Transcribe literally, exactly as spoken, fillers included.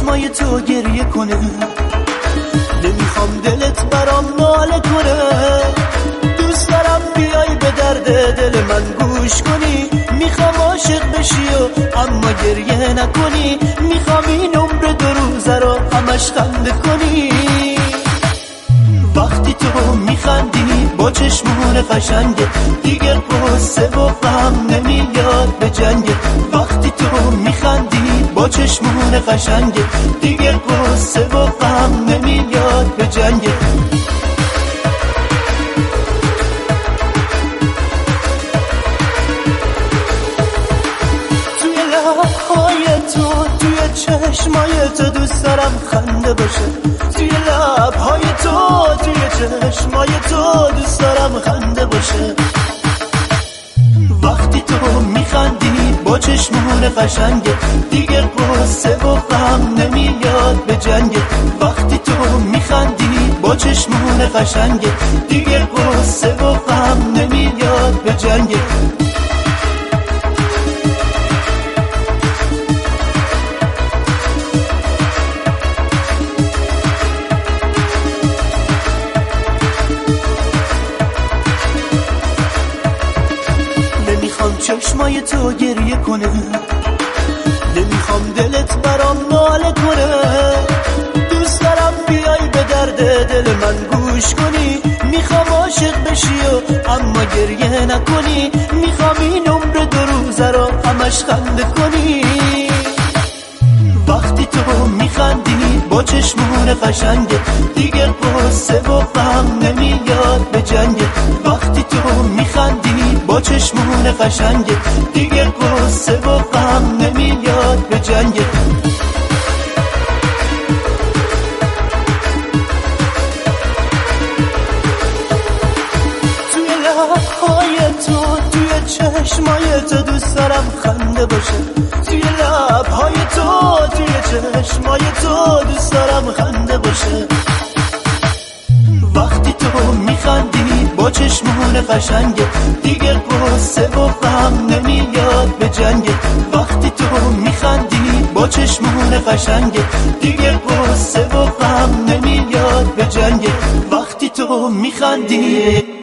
چشمای تو گریه کنه، نمیخوام دلت برام ناله کنه. دوست دارم بیای به درد دل من گوش کنی، میخوام عاشق بشی و اما گریه نکنی. میخوام این عمر دو روزه رو همش خنده کنی. وقتی تو میخندی با چشمون قشنگه، دیگه قصه و غم نمیاد به جنگه. وقتی تو میخندی با چشمون قشنگه، دیگه قصه و غم نمیاد به جنگه. توی لبهای تو، توی چشمای تو دوست دارم خنده باشه. توی لبهای تو، توی چشمای تو دوست دارم خنده باشه. وقتی تو میخندی با چشمون قشنگه، دیگه قصه و غم نمیاد به جنگه. وقتی تو میخندی با چشمون قشنگه، دیگه قصه و غم نمیاد به جنگه. نمیخوام چشمای تو گریه کنه، نمیخوام دلت برام ناله کنه. دوست دارم بیای به درد دل من گوش کنی، میخوام عاشق بشی و اما گریه نکنی. میخوام این عمر دو روزه رو همش خنده کنی. وقتی تو میخندی با چشمون قشنگه، دیگه قصه و غم نمیاد به جنگه. وقتی تو میخندی با چشمون قشنگه، دیگه قصه و غم نمیاد به جنگه. توی لبهای تو، توی چشمای تو دوست دارم خنده باشه. توی لبهای تو، توی چشمای تو دوست دارم خنده باشه. وقتی تو میخندی با چشمون قشنگه، دیگه قصه و غم نمیاد به جنگه. وقتی تو میخندی با چشمون قشنگه، دیگه قصه و غم نمیاد به جنگه. وقتی تو میخندی